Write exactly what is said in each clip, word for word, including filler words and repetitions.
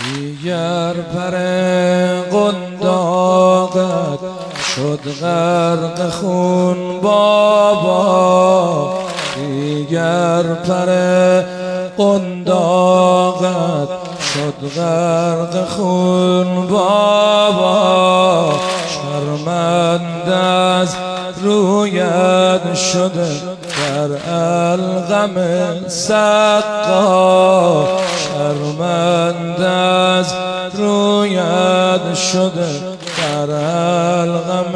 دیگر پر قنداقت شد غرق خون بابا، دیگر پر قنداقت شد غرق خون بابا، شرمنده از رویت شده در القم سقا، شرمنده از رویت شده در القم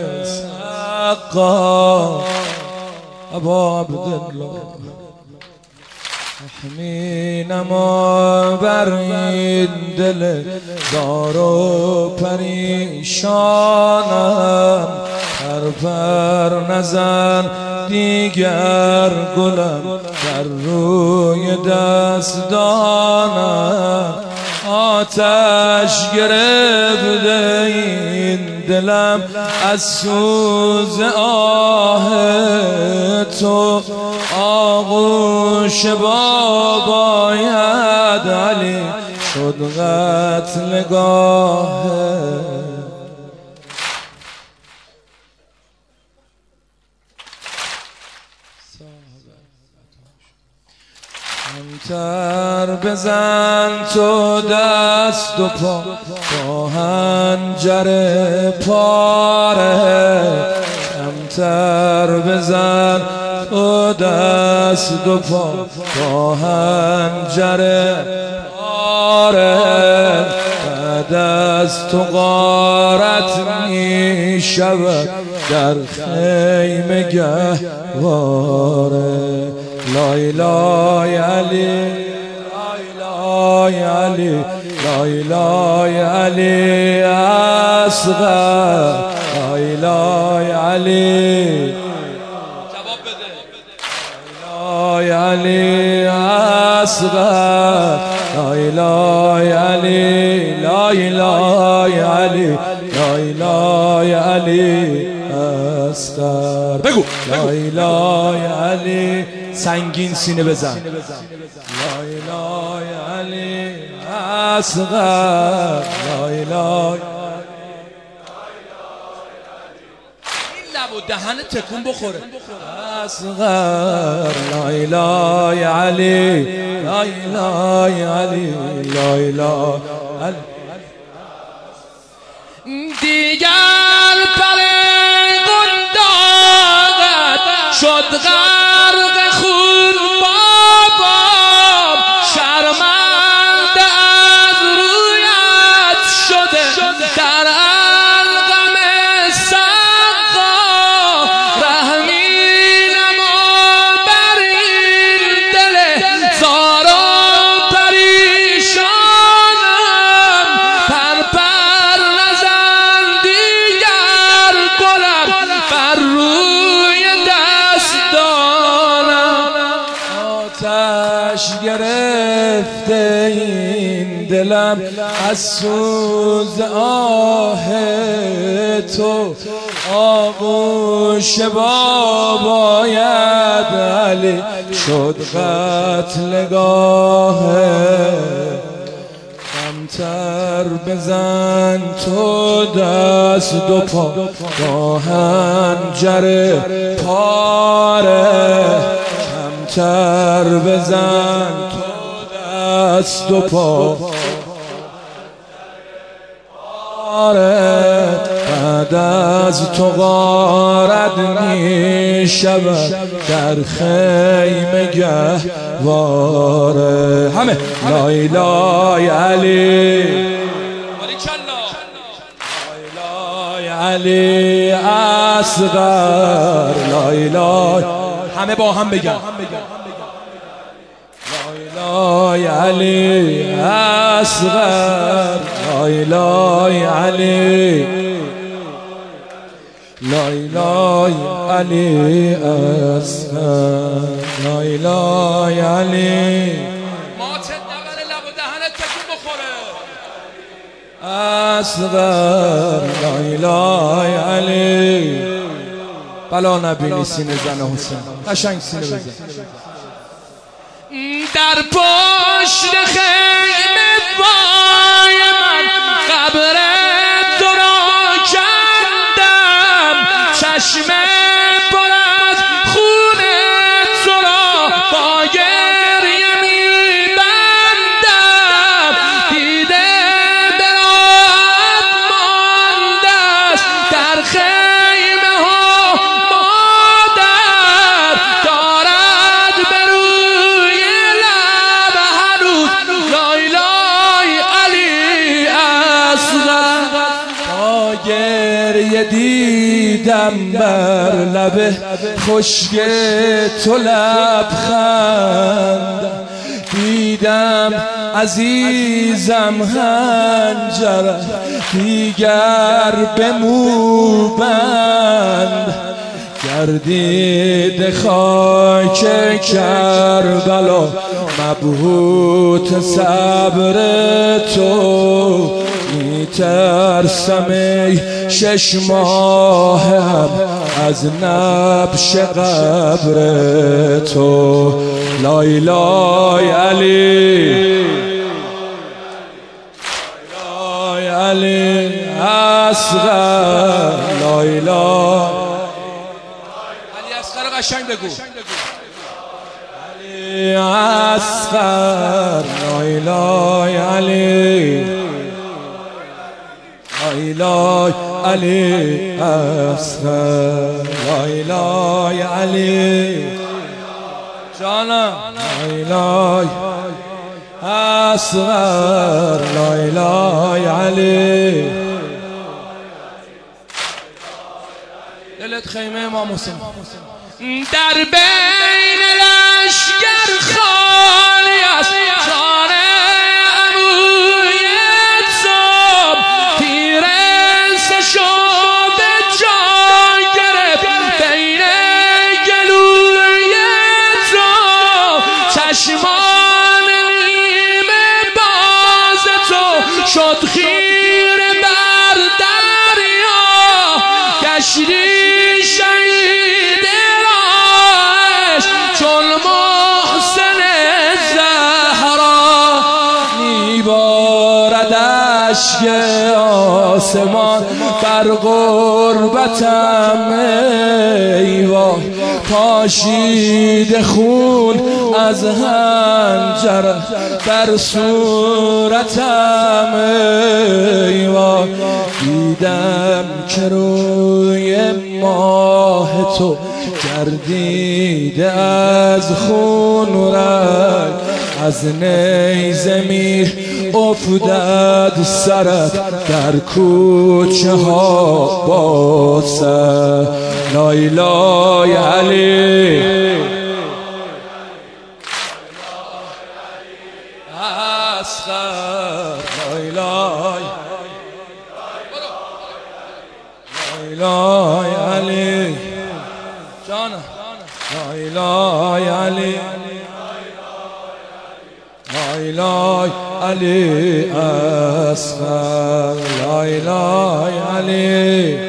سقا. ابا عبدالله رحمی نما بر این دل زار و پریشانم، پر پر نزن دیگر گلم در روی دستانم، آتش گرفته این دلم از سوز آه تو، آغوش باباید علی شد قتلگاه. کمتر بزن تو دست و پا با حنجر پاره، کمتر بزن تو دست و پا با حنجر پاره، بعد از تو غارت می شود در خیمه گهواره. لا اله علی لا اله علی لا اله علی اصغر لا اله علی جواب بده لا اله علی اصغر لا اله علی لا اله علی لا اله علی اصغر. بگو لا اله علی سنگین سینه بزن. لا اله علی اصغر لا اله. این لب و دهن تکون بخوره. اصغر لا اله علی لا اله علی لا اله علی. دیگر پر قنداقت شد غرق خون بابا، شرمنده از رویت شده در القم سقا، رحمی نما بر این دل زار و پریشانم، پر پر نزن دیگر گلم بر روی دستانم، آتش گرفته این دلم از سوز آه تو، آغوش باباید علی شد قتلگاه. کمتر بزن تو دست و پا با حنجر پاره، کمتر بزن تو دست و پا پاره، بعد از تو غارت می شود در خیمه گهواره. همه لا اله علی لا اله علی اصغر لا اله. همه با هم بگن لا اله علی اصغر لا اله علی لا اله علی اصغر لا اله علی. مات نبره لب و دهنت تکون بخوره. اصغر لا اله علی. بلا نبینی سینه زن حسین، قشنگ سینه بزن. در پشت خیمه دیدم بر لب خشک تو لبخند، دیدم عزیزم هنجر دیگر به موبند، گردید خاک کربلا مبهوت صبر تو، میترسم ای شش ماهم از نبش قبر تو. لای لای علی لای علی اصغر، لای لای علی اصغر قشنگ بگو، علی اصغر، لای لای علی لای لای علی اصغر، لای لای علی جانم، لای لای اصغر، لای لای علی. دلت خیمه امام حسین در بین لشکر خالی است، جان عموی صبح پیرسته شد جا گرفت بین گلوی تو، چشمان نیمه باز تو شد خیره بر دریا، گشتی شهید راهش چون محسن زهرا، میبارد اشک آسمان بر غربتم ای وای، پاشید خون از هنجر بر صورتم ای وای، دیدم که روی ماه تو گردیده از خون رنگ، از نیزه می افتد سرت در کوچه ها با سر. لای لای علی اصغر، لای لای لای علی جانم، لای لای علی لای لای علی اصغر، لای لای علی